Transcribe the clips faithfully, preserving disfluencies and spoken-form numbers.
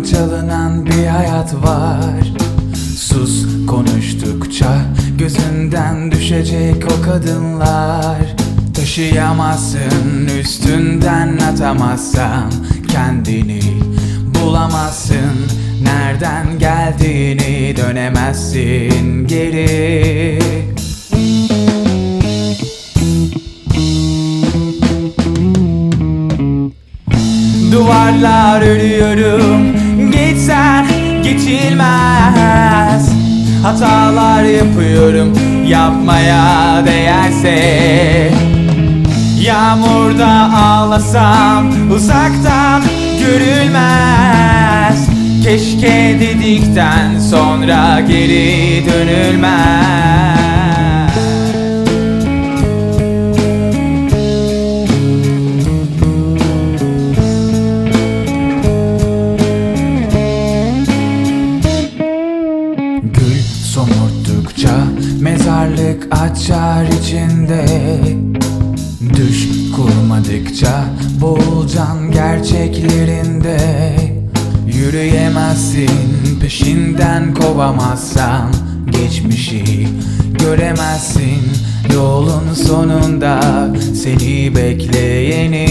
çalınan bir hayat var. Sus konuştukça gözünden düşecek o kadınlar. Taşıyamazsın, üstünden atamazsan kendini bulamazsın. Nereden geldiğini dönemezsin geri. Duvarlar örüyorum, geçsen geçilmez. Hatalar yapıyorum, yapmaya değerse. Yağmurda ağlasam uzaktan görülmez. Keşke dedikten sonra geri dönülmez. Gül somurttukça mezarlık açar içinde. Düş kurmadıkça boğulacaksın gerçeklerinde. Yürüyemezsin, peşinden kovamazsan geçmişi göremezsin. Yolun sonunda seni bekleyeni.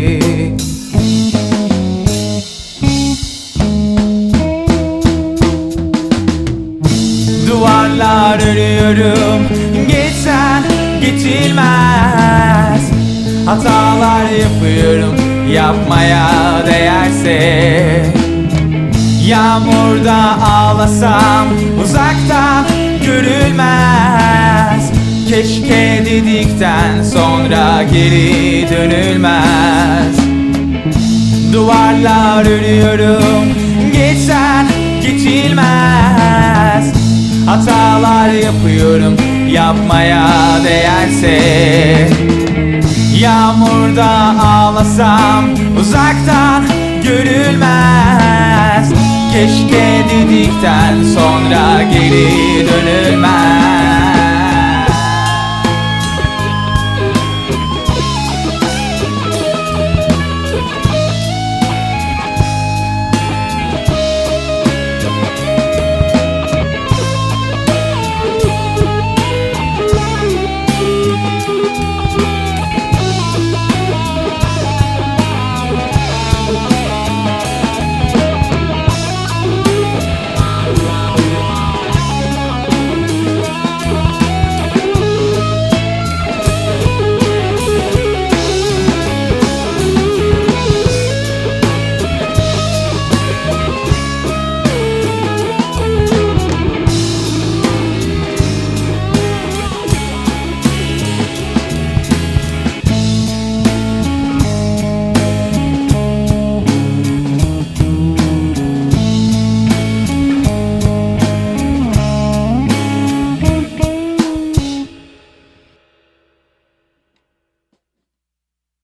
Duvarlar örüyorum, geçsen geçilmez. Hatalar yapıyorum, yapmaya değerse. Yağmurda ağlasam uzaktan görülmez. Keşke dedikten sonra geri dönülmez. Duvarlar örüyorum, geçsen geçilmez. Hatalar yapıyorum, yapmaya değerse. Yağmurda ağlasam uzaktan görülmez. Keşke dedikten sonra geri dönülmez.